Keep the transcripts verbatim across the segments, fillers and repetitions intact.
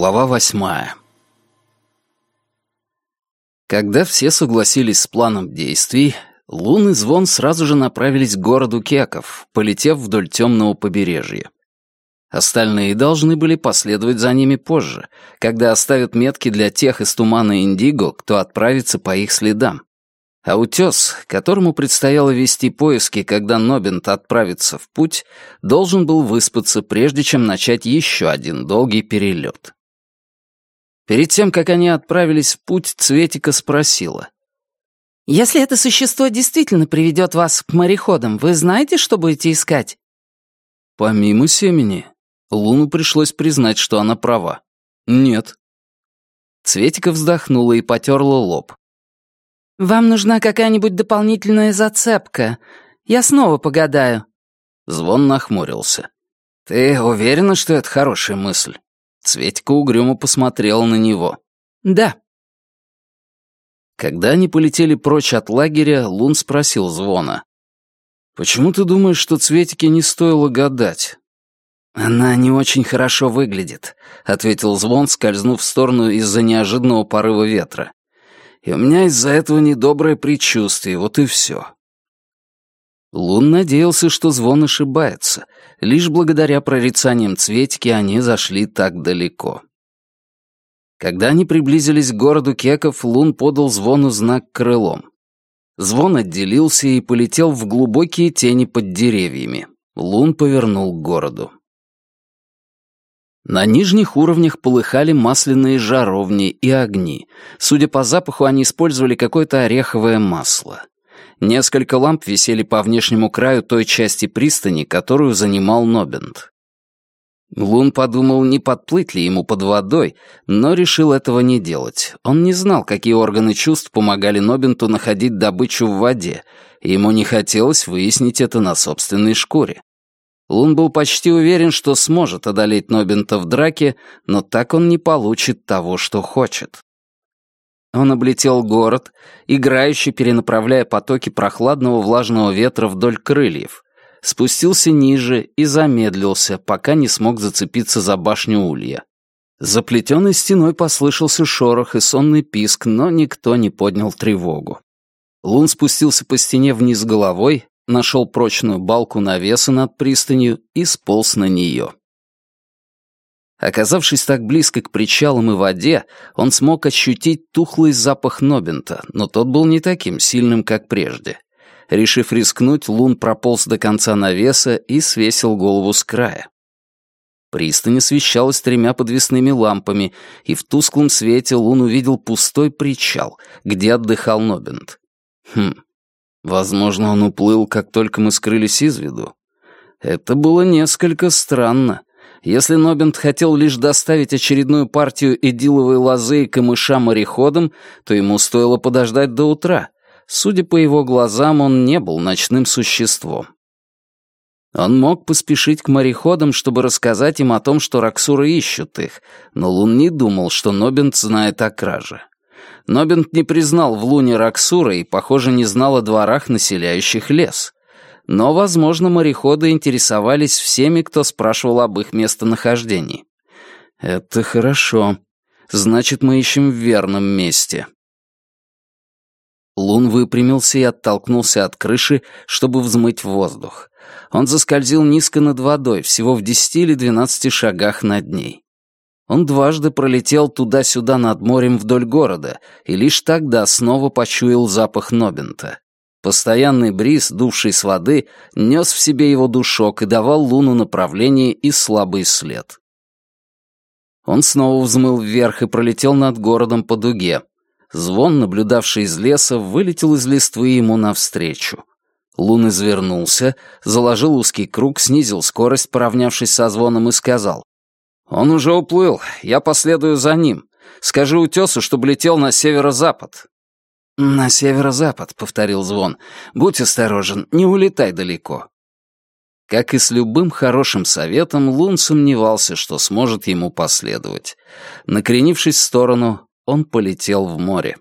Глава восьмая. Когда все согласились с планом действий, Лун и Звон сразу же направились к городу Кеков, полетев вдоль темного побережья. Остальные должны были последовать за ними позже, когда оставят метки для тех из тумана Индиго, кто отправится по их следам. А утес, которому предстояло вести поиски, когда Нобент отправится в путь, должен был выспаться, прежде чем начать еще один долгий перелет. Перед тем, как они отправились в путь, Цветика спросила. «Если это существо действительно приведет вас к мореходам, вы знаете, что будете искать?» Помимо семени, Луну пришлось признать, что она права. «Нет». Цветика вздохнула и потерла лоб. «Вам нужна какая-нибудь дополнительная зацепка. Я снова погадаю». Звон нахмурился. «Ты уверена, что это хорошая мысль?» Цветика угрюмо посмотрела на него. «Да». Когда они полетели прочь от лагеря, Лун спросил Звона. «Почему ты думаешь, что Цветике не стоило гадать?» «Она не очень хорошо выглядит», — ответил Звон, скользнув в сторону из-за неожиданного порыва ветра. «И у меня из-за этого недоброе предчувствие, вот и все». Лун надеялся, что Звон ошибается. Лишь благодаря прорицаниям Цветики они зашли так далеко. Когда они приблизились к городу Кеков, Лун подал Звону знак крылом. Звон отделился и полетел в глубокие тени под деревьями. Лун повернул к городу. На нижних уровнях полыхали масляные жаровни и огни. Судя по запаху, они использовали какое-то ореховое масло. Несколько ламп висели по внешнему краю той части пристани, которую занимал Нобент. Лун подумал, не подплыть ли ему под водой, но решил этого не делать. Он не знал, какие органы чувств помогали Нобенту находить добычу в воде, и ему не хотелось выяснить это на собственной шкуре. Лун был почти уверен, что сможет одолеть Нобента в драке, но так он не получит того, что хочет. Он облетел город, играюще перенаправляя потоки прохладного влажного ветра вдоль крыльев, спустился ниже и замедлился, пока не смог зацепиться за башню улья. За плетеной стеной послышался шорох и сонный писк, но никто не поднял тревогу. Лун спустился по стене вниз головой, нашел прочную балку навеса над пристанью и сполз на нее. Оказавшись так близко к причалам и воде, он смог ощутить тухлый запах Нобента, но тот был не таким сильным, как прежде. Решив рискнуть, Лун прополз до конца навеса и свесил голову с края. Пристань освещалась тремя подвесными лампами, и в тусклом свете Лун увидел пустой причал, где отдыхал Нобент. Хм, возможно, он уплыл, как только мы скрылись из виду. Это было несколько странно. Если Нобент хотел лишь доставить очередную партию эдиловой лозы и камыша мореходам, то ему стоило подождать до утра. Судя по его глазам, он не был ночным существом. Он мог поспешить к мореходам, чтобы рассказать им о том, что Роксуры ищут их, но Лун не думал, что Нобент знает о краже. Нобент не признал в Луне Роксура и, похоже, не знал о дворах, населяющих лес. Но, возможно, мореходы интересовались всеми, кто спрашивал об их местонахождении. Это хорошо. Значит, мы ищем в верном месте. Лун выпрямился и оттолкнулся от крыши, чтобы взмыть воздух. Он заскользил низко над водой, всего в десяти или двенадцати шагах над ней. Он дважды пролетел туда-сюда над морем вдоль города, и лишь тогда снова почуял запах Нобента. Постоянный бриз, дувший с воды, нес в себе его душок и давал Луну направление и слабый след. Он снова взмыл вверх и пролетел над городом по дуге. Звон, наблюдавший из леса, вылетел из листвы ему навстречу. Лун извернулся, заложил узкий круг, снизил скорость, поравнявшись со Звоном, и сказал: «Он уже уплыл, я последую за ним. Скажи утесу, чтобы летел на северо-запад». «На северо-запад», — повторил Звон. «Будь осторожен, не улетай далеко». Как и с любым хорошим советом, Лун сомневался, что сможет ему последовать. Накренившись в сторону, он полетел в море.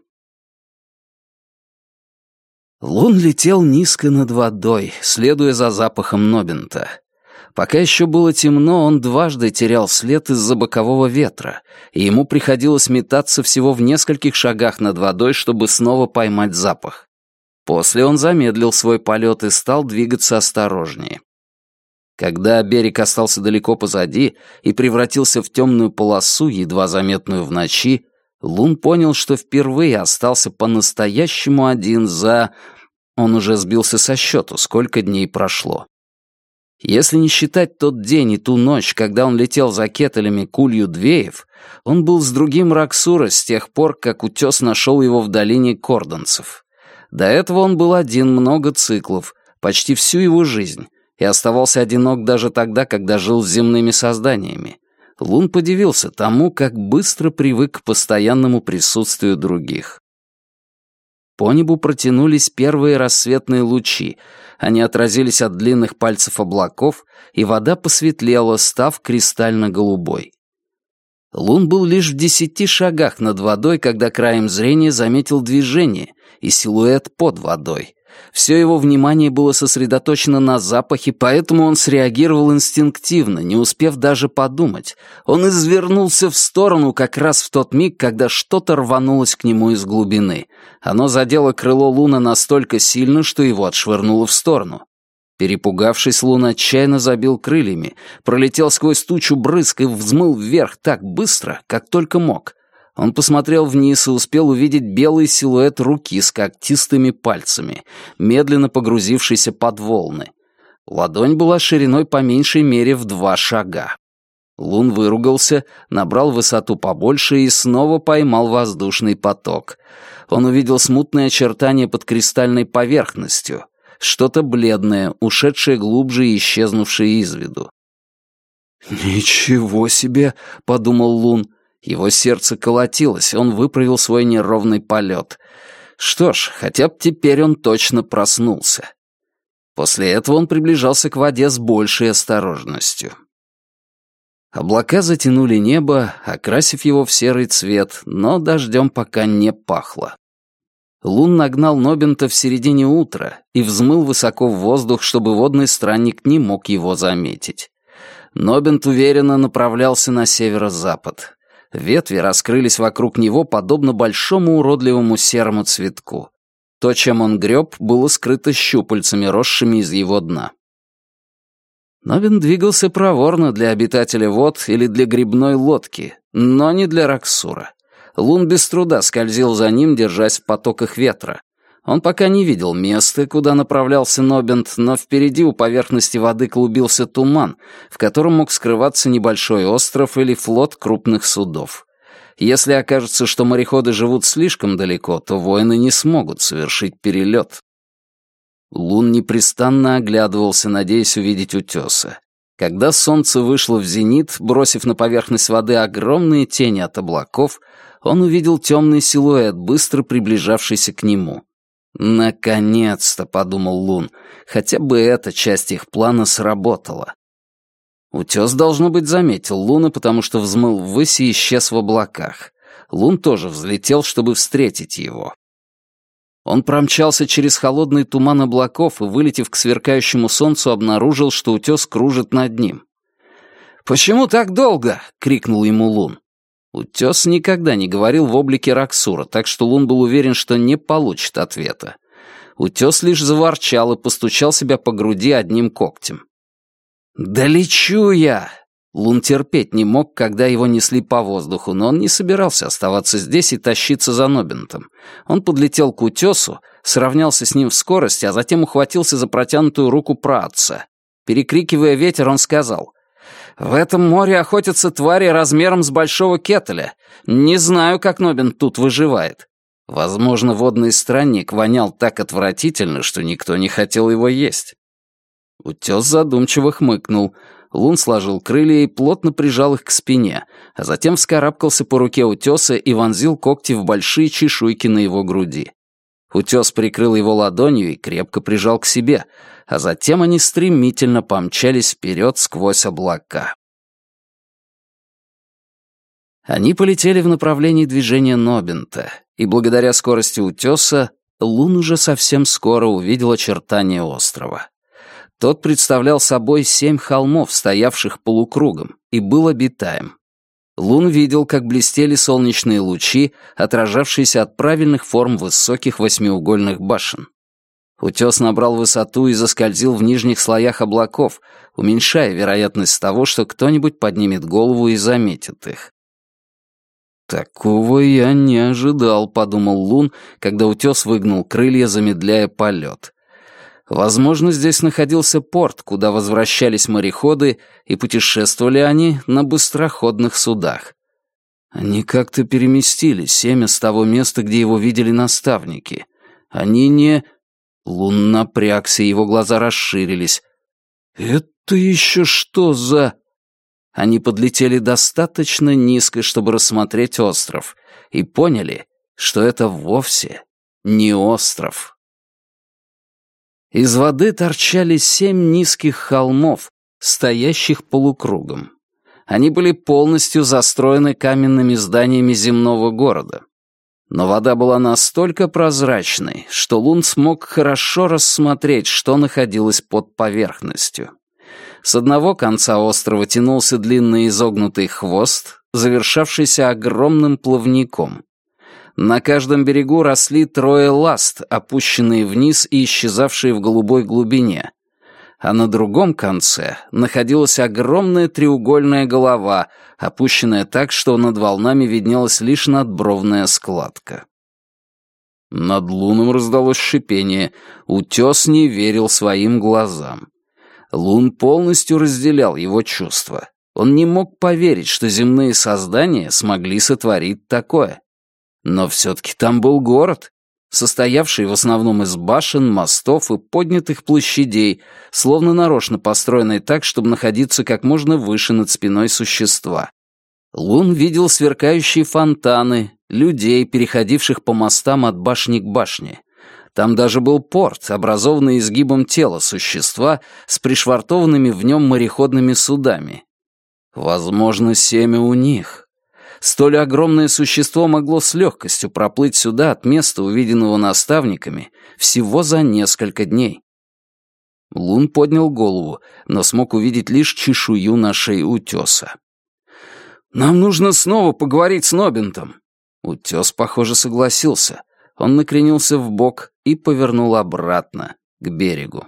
Лун летел низко над водой, следуя за запахом Нобента. Пока еще было темно, он дважды терял след из-за бокового ветра, и ему приходилось метаться всего в нескольких шагах над водой, чтобы снова поймать запах. После он замедлил свой полет и стал двигаться осторожнее. Когда берег остался далеко позади и превратился в темную полосу, едва заметную в ночи, Лун понял, что впервые остался по-настоящему один за... Он уже сбился со счету, сколько дней прошло. Если не считать тот день и ту ночь, когда он летел за кетелями к улью Двеев, он был с другим Раксура с тех пор, как утес нашел его в долине Кордонцев. До этого он был один много циклов, почти всю его жизнь, и оставался одинок даже тогда, когда жил с земными созданиями. Лун подивился тому, как быстро привык к постоянному присутствию других. По небу протянулись первые рассветные лучи. Они отразились от длинных пальцев облаков, и вода посветлела, став кристально-голубой. Лун был лишь в десяти шагах над водой, когда краем зрения заметил движение и силуэт под водой. Все его внимание было сосредоточено на запахе, поэтому он среагировал инстинктивно, не успев даже подумать. Он извернулся в сторону как раз в тот миг, когда что-то рванулось к нему из глубины. Оно задело крыло Луна настолько сильно, что его отшвырнуло в сторону. Перепугавшись, Лун отчаянно забил крыльями, пролетел сквозь тучу брызг и взмыл вверх так быстро, как только мог. Он посмотрел вниз и успел увидеть белый силуэт руки с когтистыми пальцами, медленно погрузившийся под волны. Ладонь была шириной по меньшей мере в два шага. Лун выругался, набрал высоту побольше и снова поймал воздушный поток. Он увидел смутные очертания под кристальной поверхностью, что-то бледное, ушедшее глубже и исчезнувшее из виду. «Ничего себе!» — подумал Лун. Его сердце колотилось, он выправил свой неровный полет. Что ж, хотя бы теперь он точно проснулся. После этого он приближался к воде с большей осторожностью. Облака затянули небо, окрасив его в серый цвет, но дождем пока не пахло. Лун нагнал Нобента в середине утра и взмыл высоко в воздух, чтобы водный странник не мог его заметить. Нобент уверенно направлялся на северо-запад. Ветви раскрылись вокруг него, подобно большому уродливому серому цветку. То, чем он греб, было скрыто щупальцами, росшими из его дна. Нобен двигался проворно для обитателя вод или для грибной лодки, но не для Раксура. Лун без труда скользил за ним, держась в потоках ветра. Он пока не видел места, куда направлялся Нобент, но впереди у поверхности воды клубился туман, в котором мог скрываться небольшой остров или флот крупных судов. Если окажется, что мореходы живут слишком далеко, то воины не смогут совершить перелет. Лун непрестанно оглядывался, надеясь увидеть утеса. Когда солнце вышло в зенит, бросив на поверхность воды огромные тени от облаков, он увидел темный силуэт, быстро приближавшийся к нему. «Наконец-то», — подумал Лун, — «хотя бы эта часть их плана сработала». Утес, должно быть, заметил Луна, потому что взмыл ввысь и исчез в облаках. Лун тоже взлетел, чтобы встретить его. Он промчался через холодный туман облаков и, вылетев к сверкающему солнцу, обнаружил, что утес кружит над ним. «Почему так долго?» — крикнул ему Лун. Утес никогда не говорил в облике Раксура, так что Лун был уверен, что не получит ответа. Утес лишь заворчал и постучал себя по груди одним когтем. «Да лечу я!» Лун терпеть не мог, когда его несли по воздуху, но он не собирался оставаться здесь и тащиться за Нобентом. Он подлетел к утесу, сравнялся с ним в скорости, а затем ухватился за протянутую руку праотца. Перекрикивая ветер, он сказал: «В этом море охотятся твари размером с большого кетеля. Не знаю, как Нобент тут выживает». Возможно, водный странник вонял так отвратительно, что никто не хотел его есть. Утес задумчиво хмыкнул. Лун сложил крылья и плотно прижал их к спине, а затем вскарабкался по руке утеса и вонзил когти в большие чешуйки на его груди. Утес прикрыл его ладонью и крепко прижал к себе, а затем они стремительно помчались вперед сквозь облака. Они полетели в направлении движения Нобента, и благодаря скорости утеса Лун уже совсем скоро увидел очертания острова. Тот представлял собой семь холмов, стоявших полукругом, и был обитаем. Лун видел, как блестели солнечные лучи, отражавшиеся от правильных форм высоких восьмиугольных башен. Утес набрал высоту и заскользил в нижних слоях облаков, уменьшая вероятность того, что кто-нибудь поднимет голову и заметит их. «Такого я не ожидал», — подумал Лун, когда утес выгнул крылья, замедляя полет. Возможно, здесь находился порт, куда возвращались мореходы, и путешествовали они на быстроходных судах. Они как-то переместили семя с того места, где его видели наставники. Они не... Лун напрягся, его глаза расширились. «Это еще что за...» Они подлетели достаточно низко, чтобы рассмотреть остров, и поняли, что это вовсе не остров. Из воды торчали семь низких холмов, стоящих полукругом. Они были полностью застроены каменными зданиями земного города. Но вода была настолько прозрачной, что Лун смог хорошо рассмотреть, что находилось под поверхностью. С одного конца острова тянулся длинный изогнутый хвост, завершавшийся огромным плавником. На каждом берегу росли трое ласт, опущенные вниз и исчезавшие в голубой глубине. А на другом конце находилась огромная треугольная голова, опущенная так, что над волнами виднелась лишь надбровная складка. Над Луном раздалось шипение. Утес не верил своим глазам. Лун полностью разделял его чувства. Он не мог поверить, что земные создания смогли сотворить такое. Но все-таки там был город, состоявший в основном из башен, мостов и поднятых площадей, словно нарочно построенный так, чтобы находиться как можно выше над спиной существа. Лун видел сверкающие фонтаны, людей, переходивших по мостам от башни к башне. Там даже был порт, образованный изгибом тела существа с пришвартованными в нем мореходными судами. Возможно, семя у них. Столь огромное существо могло с легкостью проплыть сюда от места, увиденного наставниками, всего за несколько дней. Лун поднял голову, но смог увидеть лишь чешую на шее утеса. «Нам нужно снова поговорить с Нобентом». Утес, похоже, согласился. Он накренился вбок и повернул обратно, к берегу.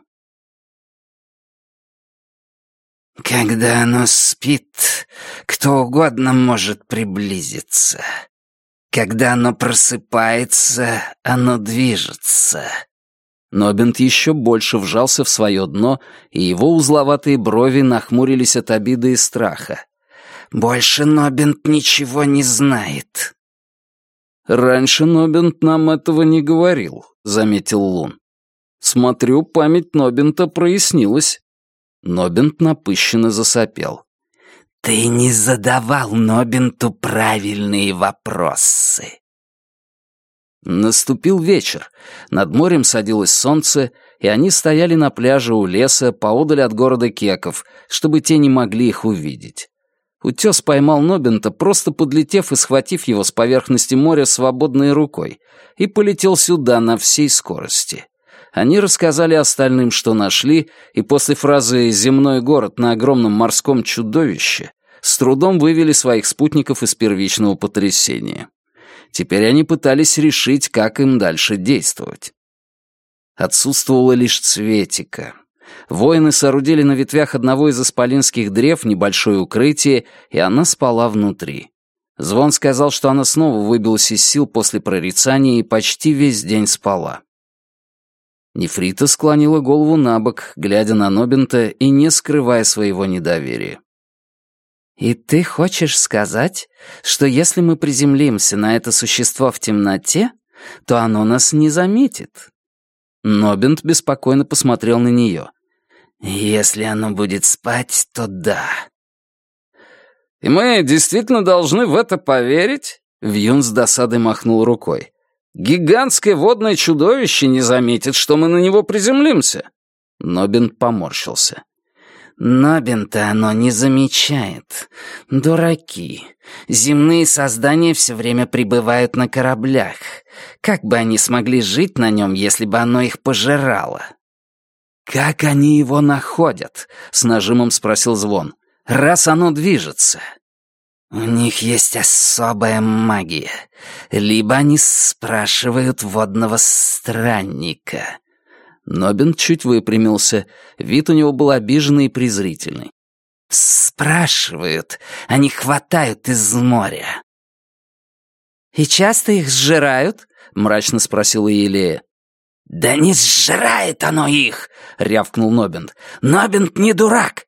«Когда оно спит, кто угодно может приблизиться. Когда оно просыпается, оно движется». Нобент еще больше вжался в свое дно, и его узловатые брови нахмурились от обиды и страха. «Больше Нобент ничего не знает». «Раньше Нобент нам этого не говорил», — заметил Лун. «Смотрю, память Нобента прояснилась». Нобент напыщенно засопел. «Ты не задавал Нобенту правильные вопросы». Наступил вечер. Над морем садилось солнце, и они стояли на пляже у леса поодаль от города Кеков, чтобы те не могли их увидеть. Утес поймал Нобента, просто подлетев и схватив его с поверхности моря свободной рукой, и полетел сюда на всей скорости. Они рассказали остальным, что нашли, и после фразы «земной город на огромном морском чудовище» с трудом вывели своих спутников из первичного потрясения. Теперь они пытались решить, как им дальше действовать. Отсутствовала лишь Цветика. Воины соорудили на ветвях одного из исполинских древ небольшое укрытие, и она спала внутри. Звон сказал, что она снова выбилась из сил после прорицания и почти весь день спала. Нефрита склонила голову на бок, глядя на Нобента и не скрывая своего недоверия. «И ты хочешь сказать, что если мы приземлимся на это существо в темноте, то оно нас не заметит?» Нобент беспокойно посмотрел на нее. «Если оно будет спать, то да». «И мы действительно должны в это поверить?» Вьюн с досадой махнул рукой. «Гигантское водное чудовище не заметит, что мы на него приземлимся». Нобент поморщился. «Нобента оно не замечает. Дураки. Земные создания все время пребывают на кораблях. Как бы они смогли жить на нем, если бы оно их пожирало?» «Как они его находят?» — с нажимом спросил Звон. «Раз оно движется». «У них есть особая магия. Либо они спрашивают водного странника». Нобин чуть выпрямился. Вид у него был обиженный и презрительный. «Спрашивают, они хватают из моря». «И часто их сжирают?» — мрачно спросила Елея. «Да не сжирает оно их!» — рявкнул Нобент. «Нобент не дурак!»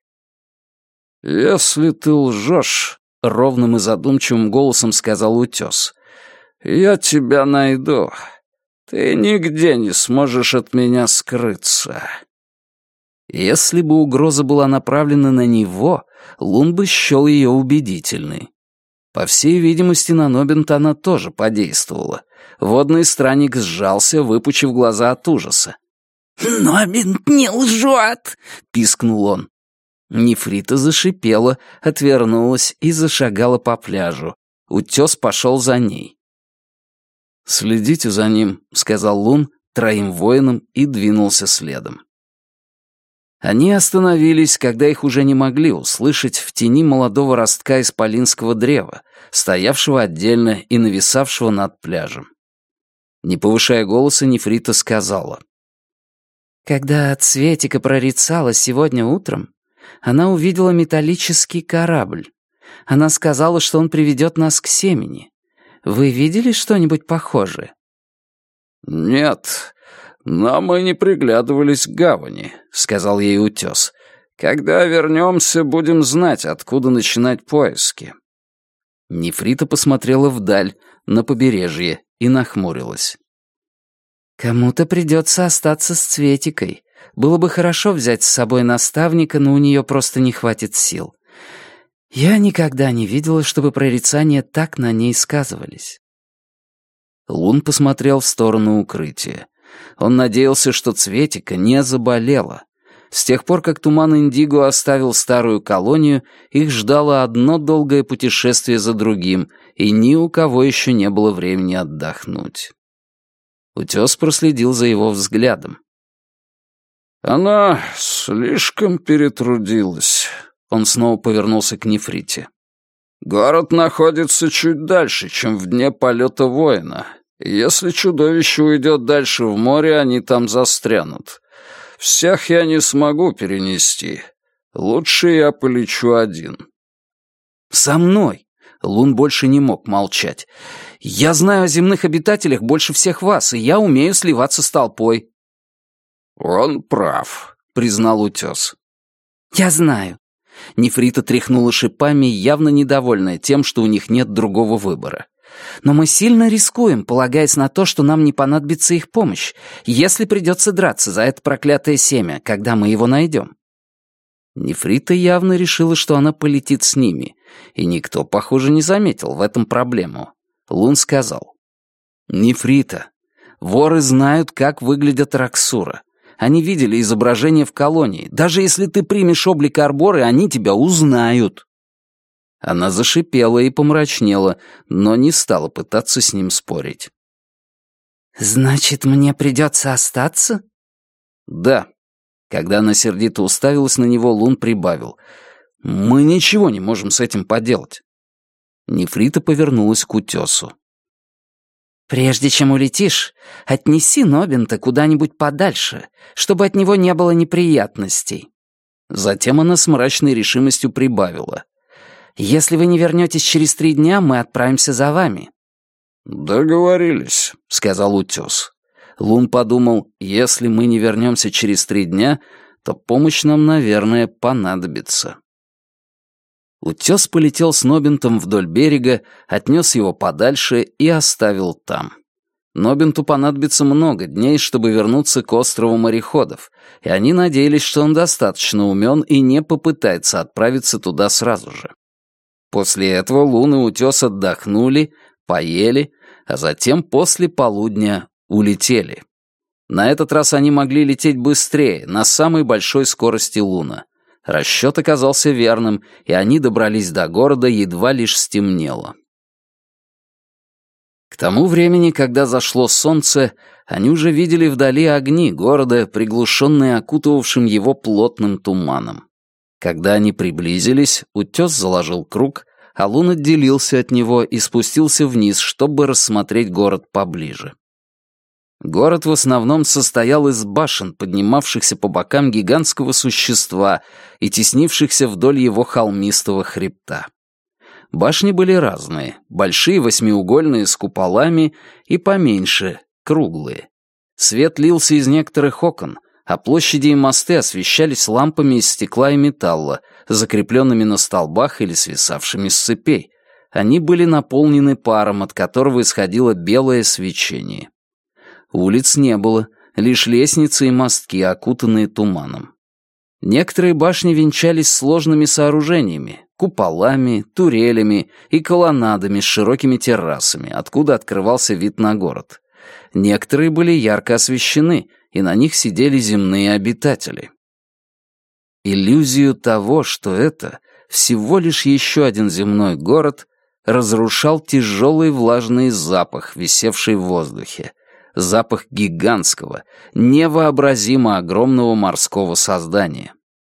«Если ты лжешь», — ровным и задумчивым голосом сказал утес, — «я тебя найду. Ты нигде не сможешь от меня скрыться». Если бы угроза была направлена на него, Лун бы счел ее убедительной. По всей видимости, на Нобента она тоже подействовала. Водный странник сжался, выпучив глаза от ужаса. «Нобент не лжет!» — пискнул он. Нефрита зашипела, отвернулась и зашагала по пляжу. Утес пошел за ней. «Следите за ним», — сказал Лун троим воинам и двинулся следом. Они остановились, когда их уже не могли услышать в тени молодого ростка исполинского древа, стоявшего отдельно и нависавшего над пляжем. Не повышая голоса, Нефрита сказала. Когда Цветика прорицала сегодня утром, она увидела металлический корабль. Она сказала, что он приведет нас к семени. Вы видели что-нибудь похожее? «Нет, но мы не приглядывались к гавани», — сказал ей утес. «Когда вернемся, будем знать, откуда начинать поиски». Нефрита посмотрела вдаль, на побережье, и нахмурилась. «Кому-то придется остаться с Цветикой. Было бы хорошо взять с собой наставника, но у нее просто не хватит сил. Я никогда не видела, чтобы прорицания так на ней сказывались». Лун посмотрел в сторону укрытия. Он надеялся, что Цветика не заболела. С тех пор, как туман Индиго оставил старую колонию, их ждало одно долгое путешествие за другим, и ни у кого еще не было времени отдохнуть. Утес проследил за его взглядом. «Она слишком перетрудилась», — он снова повернулся к Нефрите. «Город находится чуть дальше, чем в дне полета воина. Если чудовище уйдет дальше в море, они там застрянут. Всех я не смогу перенести. Лучше я полечу один». «Со мной!» — Лун больше не мог молчать. «Я знаю о земных обитателях больше всех вас, и я умею сливаться с толпой». «Он прав», — признал утес. «Я знаю». Нефрита тряхнула шипами, явно недовольная тем, что у них нет другого выбора. «Но мы сильно рискуем, полагаясь на то, что нам не понадобится их помощь, если придется драться за это проклятое семя, когда мы его найдем». Нефрита явно решила, что она полетит с ними, и никто, похоже, не заметил в этом проблему. Лун сказал. «Нефрита, воры знают, как выглядят Раксура. Они видели изображение в колонии. Даже если ты примешь облик Арборы, они тебя узнают». Она зашипела и помрачнела, но не стала пытаться с ним спорить. «Значит, мне придется остаться?» «Да». Когда она сердито уставилась на него, Лун прибавил. «Мы ничего не можем с этим поделать». Нефрита повернулась к утесу. «Прежде чем улетишь, отнеси Нобента куда-нибудь подальше, чтобы от него не было неприятностей». Затем она с мрачной решимостью прибавила. «Если вы не вернетесь через три дня, мы отправимся за вами». «Договорились», — сказал утес. Лун подумал, если мы не вернемся через три дня, то помощь нам, наверное, понадобится. Утес полетел с Нобентом вдоль берега, отнес его подальше и оставил там. Нобенту понадобится много дней, чтобы вернуться к острову мореходов, и они надеялись, что он достаточно умен и не попытается отправиться туда сразу же. После этого Лун и Утес отдохнули, поели, а затем после полудня улетели. На этот раз они могли лететь быстрее, на самой большой скорости Луна. Расчет оказался верным, и они добрались до города, едва лишь стемнело. К тому времени, когда зашло солнце, они уже видели вдали огни города, приглушенные окутывавшим его плотным туманом. Когда они приблизились, утес заложил круг, а Лун отделился от него и спустился вниз, чтобы рассмотреть город поближе. Город в основном состоял из башен, поднимавшихся по бокам гигантского существа и теснившихся вдоль его холмистого хребта. Башни были разные, большие восьмиугольные с куполами и поменьше, круглые. Свет лился из некоторых окон, а площади и мосты освещались лампами из стекла и металла, закрепленными на столбах или свисавшими с цепей. Они были наполнены паром, от которого исходило белое свечение. Улиц не было, лишь лестницы и мостки, окутанные туманом. Некоторые башни венчались сложными сооружениями, куполами, турелями и колоннадами с широкими террасами, откуда открывался вид на город. Некоторые были ярко освещены, и на них сидели земные обитатели. Иллюзию того, что это всего лишь еще один земной город, разрушал тяжелый влажный запах, висевший в воздухе. Запах гигантского, невообразимо огромного морского создания.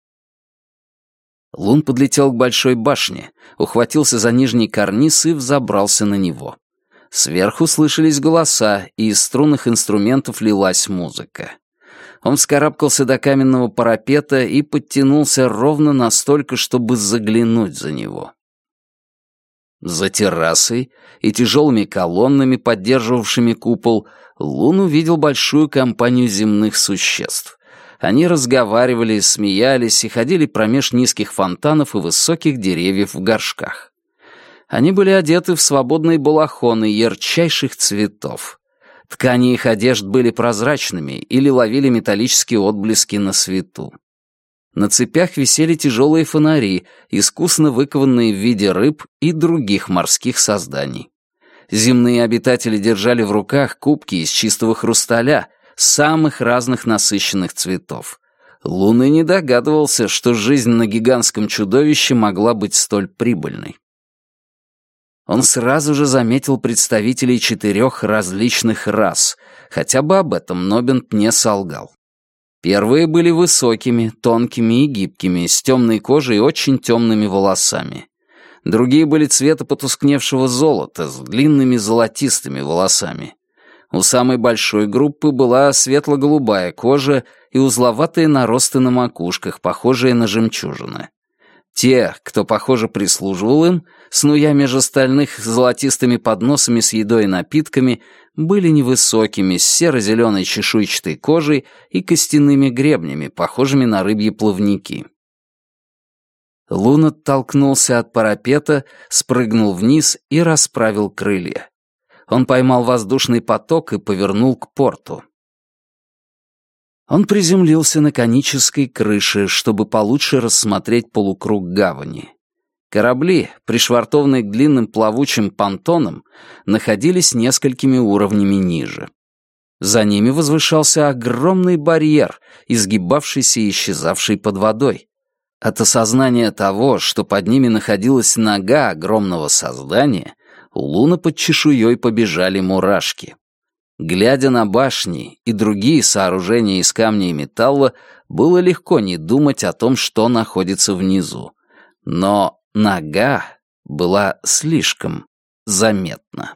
Лун подлетел к большой башне, ухватился за нижний карниз и взобрался на него. Сверху слышались голоса, и из струнных инструментов лилась музыка. Он вскарабкался до каменного парапета и подтянулся ровно настолько, чтобы заглянуть за него. За террасой и тяжелыми колоннами, поддерживавшими купол, Лун увидел большую компанию земных существ. Они разговаривали, смеялись и ходили промеж низких фонтанов и высоких деревьев в горшках. Они были одеты в свободные балахоны ярчайших цветов. Ткани их одежд были прозрачными или ловили металлические отблески на свету. На цепях висели тяжелые фонари, искусно выкованные в виде рыб и других морских созданий. Земные обитатели держали в руках кубки из чистого хрусталя, самых разных насыщенных цветов. Лун и не догадывался, что жизнь на гигантском чудовище могла быть столь прибыльной. Он сразу же заметил представителей четырех различных рас, хотя бы об этом Нобент не солгал. Первые были высокими, тонкими и гибкими, с темной кожей и очень темными волосами. Другие были цвета потускневшего золота, с длинными золотистыми волосами. У самой большой группы была светло-голубая кожа и узловатые наросты на макушках, похожие на жемчужины. Те, кто, похоже, прислуживал им, снуя меж остальных золотистыми подносами с едой и напитками, были невысокими, с серо-зеленой чешуйчатой кожей и костяными гребнями, похожими на рыбьи плавники. Лун оттолкнулся от парапета, спрыгнул вниз и расправил крылья. Он поймал воздушный поток и повернул к порту. Он приземлился на конической крыше, чтобы получше рассмотреть полукруг гавани. Корабли, пришвартованные к длинным плавучим понтонам, находились несколькими уровнями ниже. За ними возвышался огромный барьер, изгибавшийся и исчезавший под водой. От осознания того, что под ними находилась нога огромного создания, у Луна под чешуей побежали мурашки. Глядя на башни и другие сооружения из камня и металла, было легко не думать о том, что находится внизу. Но нога была слишком заметна.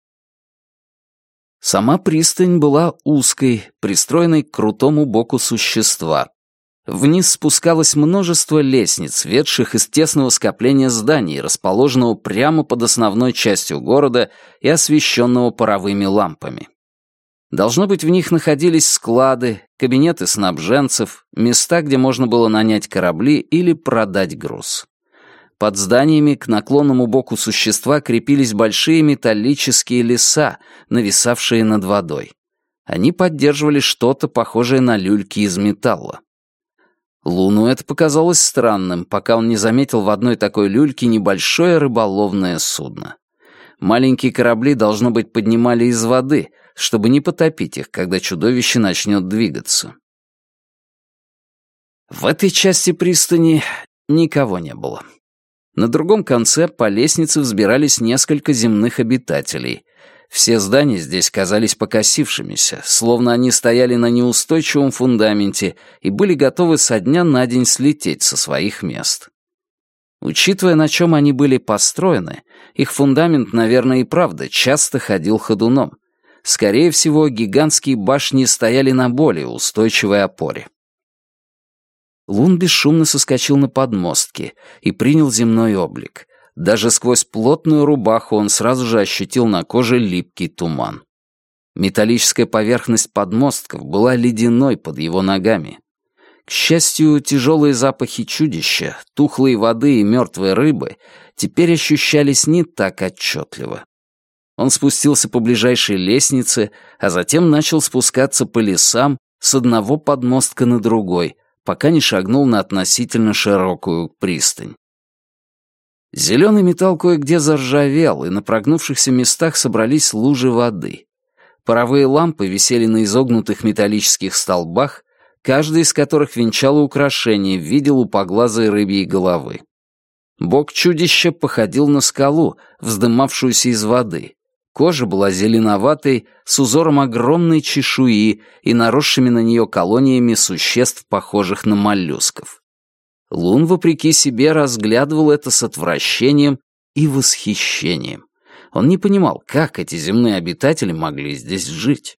Сама пристань была узкой, пристроенной к крутому боку существа. Вниз спускалось множество лестниц, ведших из тесного скопления зданий, расположенного прямо под основной частью города и освещенного паровыми лампами. Должно быть, в них находились склады, кабинеты снабженцев, места, где можно было нанять корабли или продать груз. Под зданиями к наклонному боку существа крепились большие металлические леса, нависавшие над водой. Они поддерживали что-то похожее на люльки из металла. Луну это показалось странным, пока он не заметил в одной такой люльке небольшое рыболовное судно. Маленькие корабли, должно быть, поднимали из воды, чтобы не потопить их, когда чудовище начнет двигаться. В этой части пристани никого не было. На другом конце по лестнице взбирались несколько земных обитателей. Все здания здесь казались покосившимися, словно они стояли на неустойчивом фундаменте и были готовы со дня на день слететь со своих мест. Учитывая, на чем они были построены, их фундамент, наверное, и правда часто ходил ходуном. Скорее всего, гигантские башни стояли на более устойчивой опоре. Лун бесшумно соскочил на подмостки и принял земной облик. Даже сквозь плотную рубаху он сразу же ощутил на коже липкий туман. Металлическая поверхность подмостков была ледяной под его ногами. К счастью, тяжелые запахи чудища, тухлой воды и мертвой рыбы теперь ощущались не так отчетливо. Он спустился по ближайшей лестнице, а затем начал спускаться по лесам с одного подмостка на другой, пока не шагнул на относительно широкую пристань. Зеленый металл кое-где заржавел, и на прогнувшихся местах собрались лужи воды. Паровые лампы висели на изогнутых металлических столбах, каждый из которых венчало украшение в виде лупоглазой рыбьей головы. Бок чудища походил на скалу, вздымавшуюся из воды. Кожа была зеленоватой, с узором огромной чешуи и наросшими на нее колониями существ, похожих на моллюсков. Лун, вопреки себе, разглядывал это с отвращением и восхищением. Он не понимал, как эти земные обитатели могли здесь жить.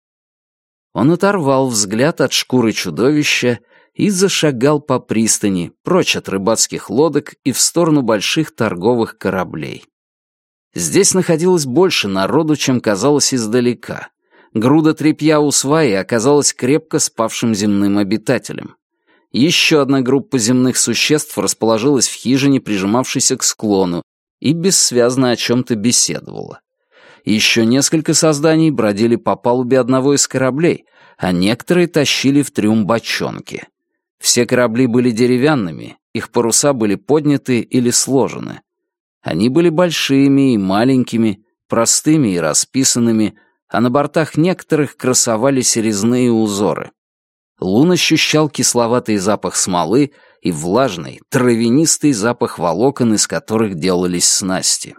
Он оторвал взгляд от шкуры чудовища и зашагал по пристани, прочь от рыбацких лодок и в сторону больших торговых кораблей. Здесь находилось больше народу, чем казалось издалека. Груда тряпья у сваи оказалась крепко спавшим земным обитателем. Еще одна группа земных существ расположилась в хижине, прижимавшейся к склону, и бессвязно о чем-то беседовала. Еще несколько созданий бродили по палубе одного из кораблей, а некоторые тащили в трюм бочонки. Все корабли были деревянными, их паруса были подняты или сложены. Они были большими и маленькими, простыми и расписанными, а на бортах некоторых красовались резные узоры. Лун ощущал кисловатый запах смолы и влажный, травянистый запах волокон, из которых делались снасти.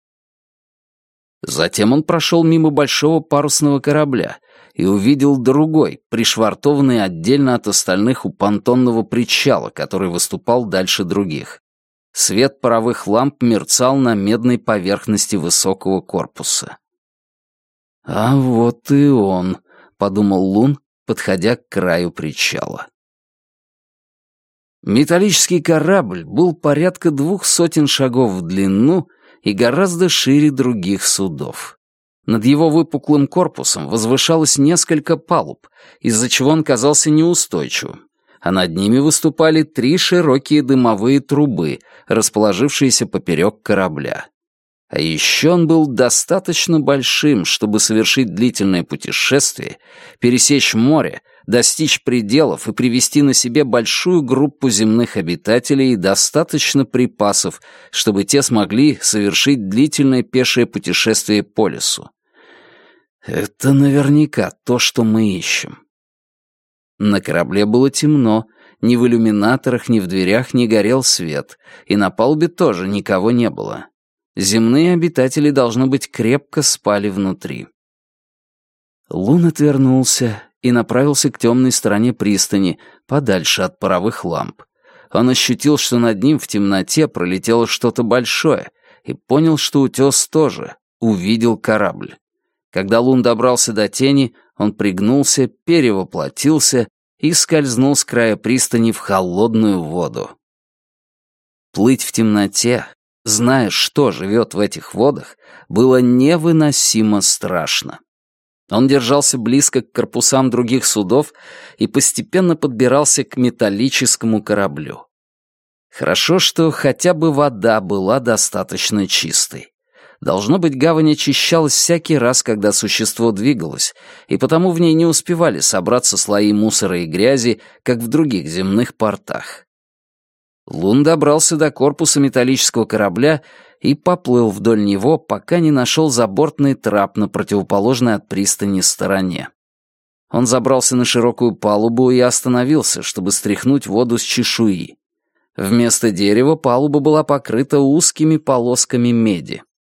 Затем он прошел мимо большого парусного корабля и увидел другой, пришвартованный отдельно от остальных у понтонного причала, который выступал дальше других. Свет паровых ламп мерцал на медной поверхности высокого корпуса. «А вот и он», — подумал Лун, подходя к краю причала. Металлический корабль был порядка двух сотен шагов в длину и гораздо шире других судов. Над его выпуклым корпусом возвышалось несколько палуб, из-за чего он казался неустойчивым, а над ними выступали три широкие дымовые трубы, расположившиеся поперек корабля. А еще он был достаточно большим, чтобы совершить длительное путешествие, пересечь море, достичь пределов и привести на себе большую группу земных обитателей и достаточно припасов, чтобы те смогли совершить длительное пешее путешествие по лесу. Это наверняка то, что мы ищем. На корабле было темно, ни в иллюминаторах, ни в дверях не горел свет, и на палубе тоже никого не было. Земные обитатели, должно быть, крепко спали внутри. Лун отвернулся и направился к темной стороне пристани, подальше от паровых ламп. Он ощутил, что над ним в темноте пролетело что-то большое, и понял, что утес тоже увидел корабль. Когда Лун добрался до тени, он пригнулся, перевоплотился и скользнул с края пристани в холодную воду. Плыть в темноте, зная, что живет в этих водах, было невыносимо страшно. Он держался близко к корпусам других судов и постепенно подбирался к металлическому кораблю. Хорошо, что хотя бы вода была достаточно чистой. Должно быть, гавань очищалась всякий раз, когда существо двигалось, и потому в ней не успевали собраться слои мусора и грязи, как в других земных портах. Лун добрался до корпуса металлического корабля и поплыл вдоль него, пока не нашел забортный трап на противоположной от пристани стороне. Он забрался на широкую палубу и остановился, чтобы стряхнуть воду с чешуи. Вместо дерева палуба была покрыта узкими полосками меди.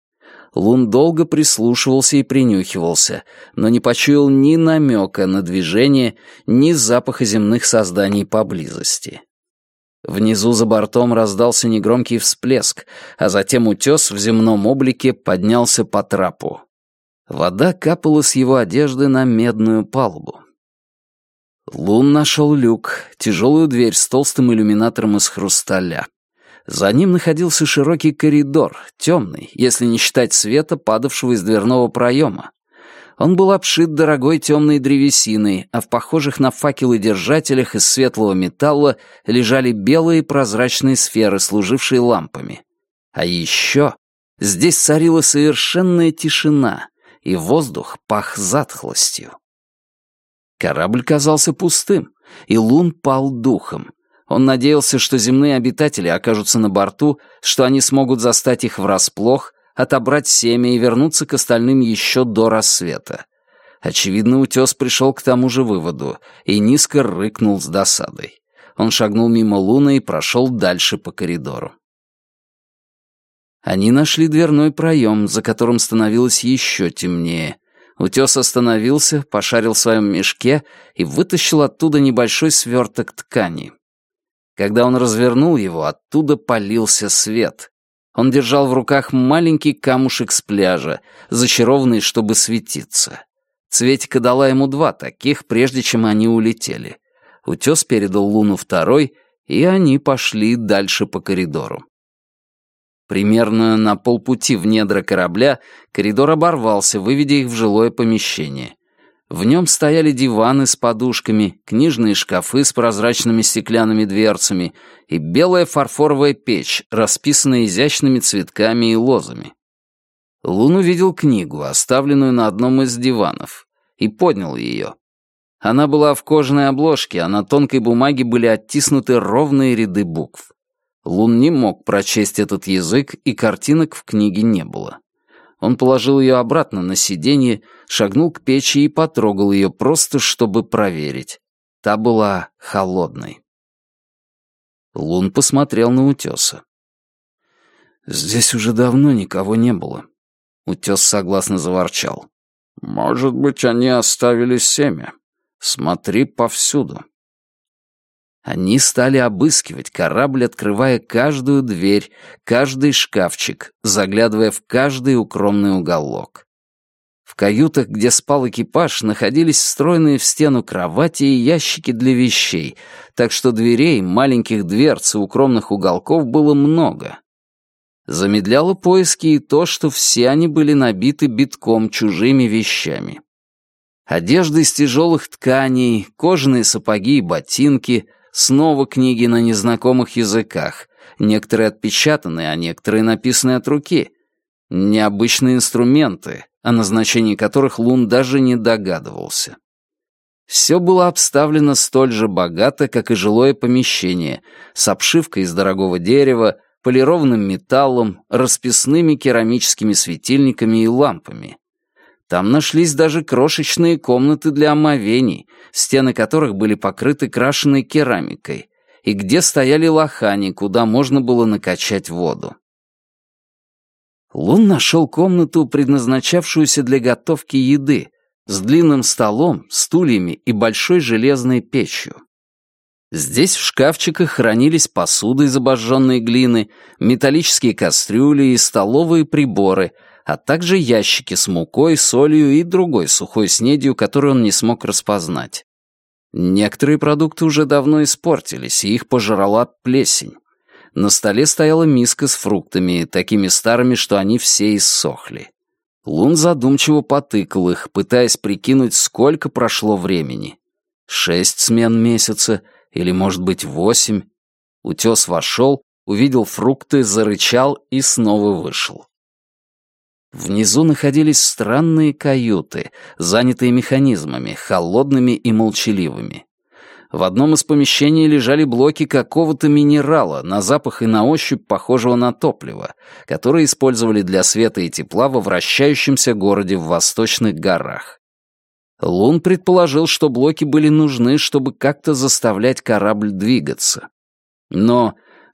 Лун долго прислушивался и принюхивался, но не почуял ни намека на движение, ни запаха земных созданий поблизости. Внизу за бортом раздался негромкий всплеск, а затем утес в земном облике поднялся по трапу. Вода капала с его одежды на медную палубу. Лун нашел люк, тяжелую дверь с толстым иллюминатором из хрусталя. За ним находился широкий коридор, темный, если не считать света, падавшего из дверного проема. Он был обшит дорогой темной древесиной, а в похожих на факелы держателях из светлого металла лежали белые прозрачные сферы, служившие лампами. А еще здесь царила совершенная тишина, и воздух пах затхлостью. Корабль казался пустым, и Лун пал духом. Он надеялся, что земные обитатели окажутся на борту, что они смогут застать их врасплох, отобрать семя и вернуться к остальным еще до рассвета. Очевидно, утес пришел к тому же выводу и низко рыкнул с досадой. Он шагнул мимо Луна и прошел дальше по коридору. Они нашли дверной проем, за которым становилось еще темнее. Утес остановился, пошарил в своем мешке и вытащил оттуда небольшой сверток ткани. Когда он развернул его, оттуда палился свет. Он держал в руках маленький камушек с пляжа, зачарованный, чтобы светиться. Цветика дала ему два таких, прежде чем они улетели. Утес передал Луну второй, и они пошли дальше по коридору. Примерно на полпути в недра корабля коридор оборвался, выведя их в жилое помещение. В нем стояли диваны с подушками, книжные шкафы с прозрачными стеклянными дверцами и белая фарфоровая печь, расписанная изящными цветками и лозами. Лун увидел книгу, оставленную на одном из диванов, и поднял ее. Она была в кожаной обложке, а на тонкой бумаге были оттиснуты ровные ряды букв. Лун не мог прочесть этот язык, и картинок в книге не было. Он положил ее обратно на сиденье, шагнул к печи и потрогал ее просто, чтобы проверить. Та была холодной. Лун посмотрел на утеса. «Здесь уже давно никого не было». Утес согласно заворчал. «Может быть, они оставили семя. Смотри повсюду». Они стали обыскивать корабль, открывая каждую дверь, каждый шкафчик, заглядывая в каждый укромный уголок. В каютах, где спал экипаж, находились встроенные в стену кровати и ящики для вещей, так что дверей, маленьких дверц и укромных уголков было много. Замедляло поиски и то, что все они были набиты битком чужими вещами. Одежда из тяжелых тканей, кожаные сапоги и ботинки — снова книги на незнакомых языках, некоторые отпечатанные, а некоторые написаны от руки. Необычные инструменты, о назначении которых Лун даже не догадывался. Все было обставлено столь же богато, как и жилое помещение, с обшивкой из дорогого дерева, полированным металлом, расписными керамическими светильниками и лампами. Там нашлись даже крошечные комнаты для омовений, стены которых были покрыты крашеной керамикой, и где стояли лохани, куда можно было накачать воду. Лун нашел комнату, предназначавшуюся для готовки еды, с длинным столом, стульями и большой железной печью. Здесь в шкафчиках хранились посуда из обожженной глины, металлические кастрюли и столовые приборы, а также ящики с мукой, солью и другой сухой снедью, которую он не смог распознать. Некоторые продукты уже давно испортились, и их пожрала плесень. На столе стояла миска с фруктами, такими старыми, что они все иссохли. Лун задумчиво потыкал их, пытаясь прикинуть, сколько прошло времени. Шесть смен месяца, или, может быть, восемь. Утес вошел, увидел фрукты, зарычал и снова вышел. Внизу находились странные каюты, занятые механизмами, холодными и молчаливыми. В одном из помещений лежали блоки какого-то минерала, на запах и на ощупь похожего на топливо, которые использовали для света и тепла во вращающемся городе в восточных горах. Лун предположил, что блоки были нужны, чтобы как-то заставлять корабль двигаться. Но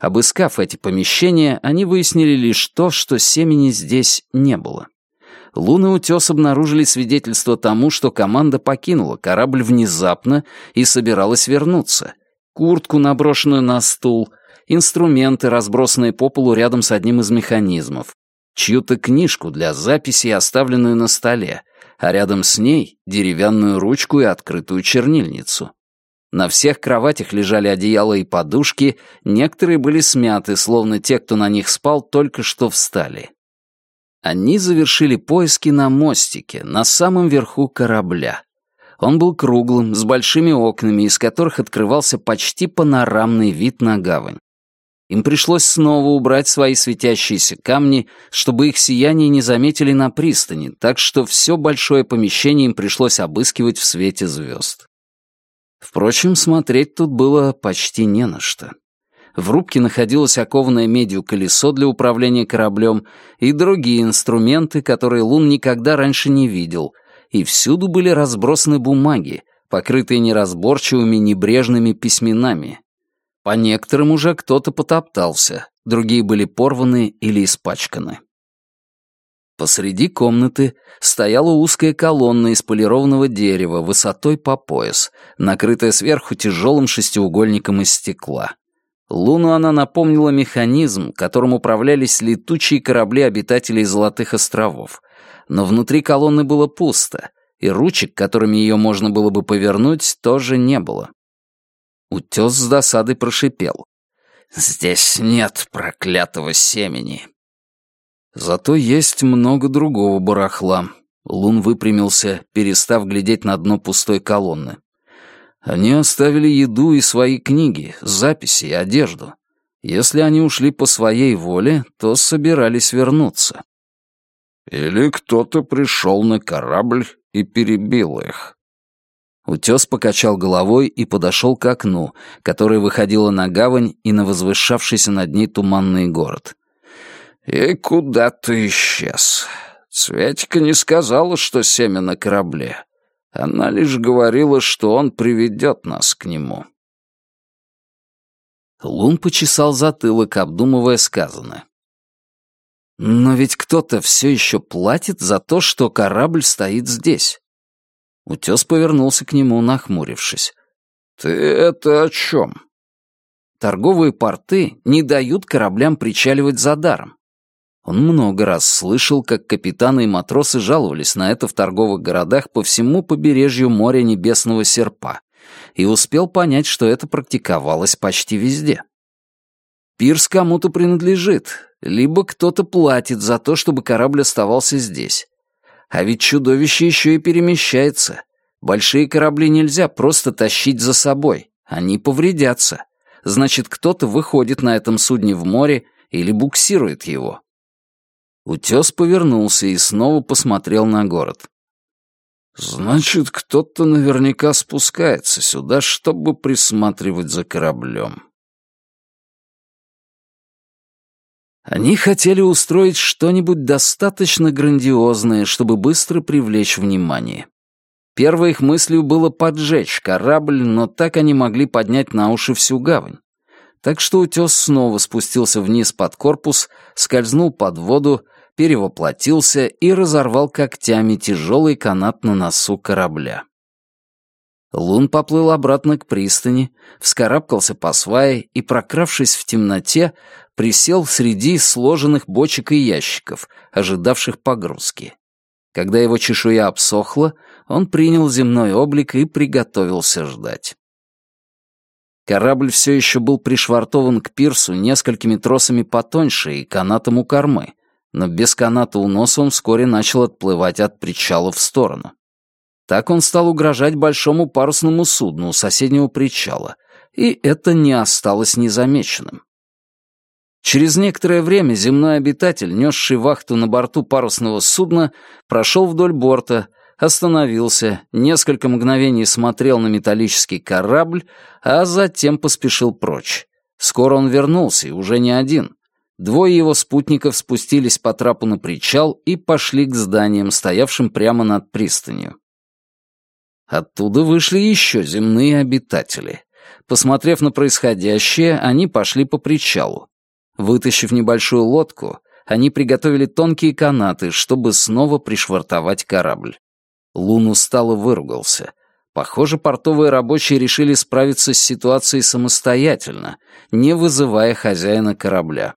Обыскав эти помещения, они выяснили лишь то, что семени здесь не было. Лун и Утес обнаружили свидетельство тому, что команда покинула корабль внезапно и собиралась вернуться. Куртку, наброшенную на стул, инструменты, разбросанные по полу рядом с одним из механизмов, чью-то книжку для записей, оставленную на столе, а рядом с ней деревянную ручку и открытую чернильницу. На всех кроватях лежали одеяла и подушки, некоторые были смяты, словно те, кто на них спал, только что встали. Они завершили поиски на мостике, на самом верху корабля. Он был круглым, с большими окнами, из которых открывался почти панорамный вид на гавань. Им пришлось снова убрать свои светящиеся камни, чтобы их сияние не заметили на пристани, так что все большое помещение им пришлось обыскивать в свете звезд. Впрочем, смотреть тут было почти не на что. В рубке находилось окованное медью колесо для управления кораблем и другие инструменты, которые Лун никогда раньше не видел, и всюду были разбросаны бумаги, покрытые неразборчивыми небрежными письменами. По некоторым уже кто-то потоптался, другие были порваны или испачканы. Посреди комнаты стояла узкая колонна из полированного дерева высотой по пояс, накрытая сверху тяжелым шестиугольником из стекла. Луну она напомнила механизм, которым управлялись летучие корабли обитателей Золотых островов. Но внутри колонны было пусто, и ручек, которыми ее можно было бы повернуть, тоже не было. Утес с досадой прошипел: «Здесь нет проклятого семени». Зато есть много другого барахла. Лун выпрямился, перестав глядеть на дно пустой колонны. Они оставили еду и свои книги, записи и одежду. Если они ушли по своей воле, то собирались вернуться. Или кто-то пришел на корабль и перебил их. Утес покачал головой и подошел к окну, которое выходило на гавань и на возвышавшийся над ней туманный город. «И куда ты исчез? Светика не сказала, что семя на корабле. Она лишь говорила, что он приведет нас к нему». Лун почесал затылок, обдумывая сказанное. «Но ведь кто-то все еще платит за то, что корабль стоит здесь». Утес повернулся к нему, нахмурившись. «Ты это о чем?» «Торговые порты не дают кораблям причаливать за даром. Он много раз слышал, как капитаны и матросы жаловались на это в торговых городах по всему побережью моря Небесного Серпа, и успел понять, что это практиковалось почти везде. Пирс кому-то принадлежит, либо кто-то платит за то, чтобы корабль оставался здесь. А ведь чудовище еще и перемещается. Большие корабли нельзя просто тащить за собой, они повредятся. Значит, кто-то выходит на этом судне в море или буксирует его. Утес повернулся и снова посмотрел на город. «Значит, кто-то наверняка спускается сюда, чтобы присматривать за кораблем». Они хотели устроить что-нибудь достаточно грандиозное, чтобы быстро привлечь внимание. Первой их мыслью было поджечь корабль, но так они могли поднять на уши всю гавань. Так что Утес снова спустился вниз под корпус, скользнул под воду, перевоплотился и разорвал когтями тяжелый канат на носу корабля. Лун поплыл обратно к пристани, вскарабкался по свае и, прокравшись в темноте, присел среди сложенных бочек и ящиков, ожидавших погрузки. Когда его чешуя обсохла, он принял земной облик и приготовился ждать. Корабль все еще был пришвартован к пирсу несколькими тросами потоньше и канатом у кормы, но без каната у носа он вскоре начал отплывать от причала в сторону. Так он стал угрожать большому парусному судну у соседнего причала, и это не осталось незамеченным. Через некоторое время земной обитатель, несший вахту на борту парусного судна, прошел вдоль борта, остановился, несколько мгновений смотрел на металлический корабль, а затем поспешил прочь. Скоро он вернулся, и уже не один. Двое его спутников спустились по трапу на причал и пошли к зданиям, стоявшим прямо над пристанью. Оттуда вышли еще земные обитатели. Посмотрев на происходящее, они пошли по причалу. Вытащив небольшую лодку, они приготовили тонкие канаты, чтобы снова пришвартовать корабль. Лун устало выругался. Похоже, портовые рабочие решили справиться с ситуацией самостоятельно, не вызывая хозяина корабля.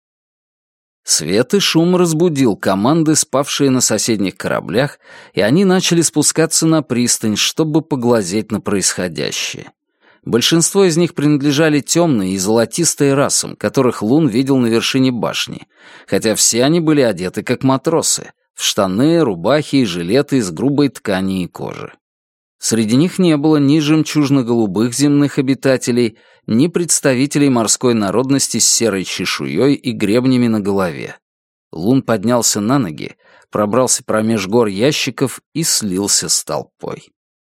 Свет и шум разбудил команды, спавшие на соседних кораблях, и они начали спускаться на пристань, чтобы поглазеть на происходящее. Большинство из них принадлежали темной и золотистой расам, которых Лун видел на вершине башни, хотя все они были одеты как матросы, в штаны, рубахи и жилеты из грубой ткани и кожи. Среди них не было ни жемчужно-голубых земных обитателей, ни представителей морской народности с серой чешуей и гребнями на голове. Лун поднялся на ноги, пробрался промеж гор ящиков и слился с толпой.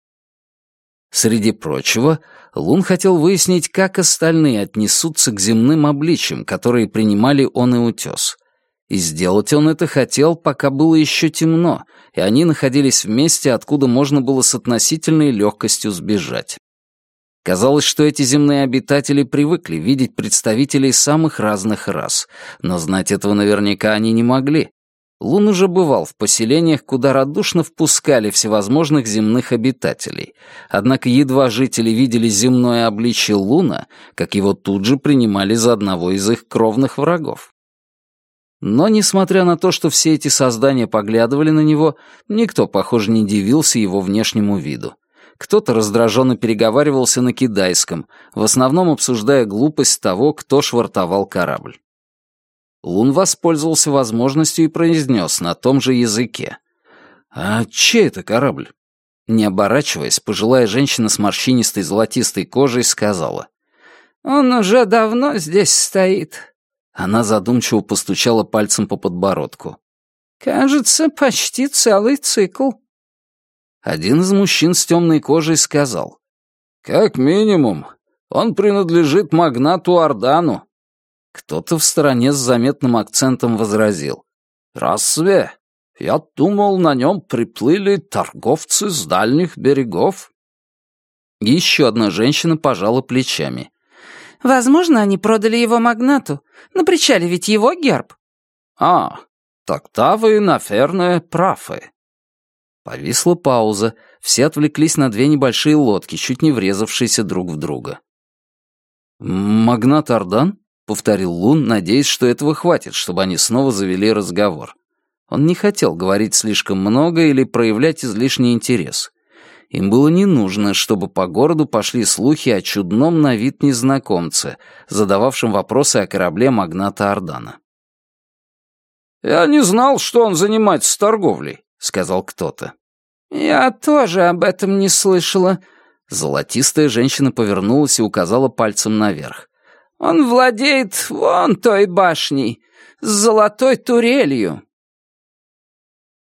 Среди прочего, Лун хотел выяснить, как остальные отнесутся к земным обличьям, которые принимали он и утес. И сделать он это хотел, пока было еще темно, и они находились в месте, откуда можно было с относительной легкостью сбежать. Казалось, что эти земные обитатели привыкли видеть представителей самых разных рас, но знать этого наверняка они не могли. Лун уже бывал в поселениях, куда радушно впускали всевозможных земных обитателей, однако едва жители видели земное обличье Луна, как его тут же принимали за одного из их кровных врагов. Но, несмотря на то, что все эти создания поглядывали на него, никто, похоже, не дивился его внешнему виду. Кто-то раздраженно переговаривался на кидайском, в основном обсуждая глупость того, кто швартовал корабль. Лун воспользовался возможностью и произнес на том же языке. «А чей это корабль?» Не оборачиваясь, пожилая женщина с морщинистой золотистой кожей сказала. «Он уже давно здесь стоит». Она задумчиво постучала пальцем по подбородку. «Кажется, почти целый цикл». Один из мужчин с темной кожей сказал. «Как минимум, он принадлежит магнату Ардану». Кто-то в стороне с заметным акцентом возразил. «Разве? Я думал, на нем приплыли торговцы с дальних берегов». Еще одна женщина пожала плечами. «Возможно, они продали его магнату. На причале ведь его герб». «А, тогда вы, наверное, правы». Повисла пауза. Все отвлеклись на две небольшие лодки, чуть не врезавшиеся друг в друга. «Магнат Ардан?» — повторил Лун, надеясь, что этого хватит, чтобы они снова завели разговор. Он не хотел говорить слишком много или проявлять излишний интерес. Им было не нужно, чтобы по городу пошли слухи о чудном на вид незнакомце, задававшем вопросы о корабле магната Ардана. «Я не знал, что он занимается торговлей», — сказал кто-то. «Я тоже об этом не слышала». Золотистая женщина повернулась и указала пальцем наверх. «Он владеет вон той башней, с золотой турелью».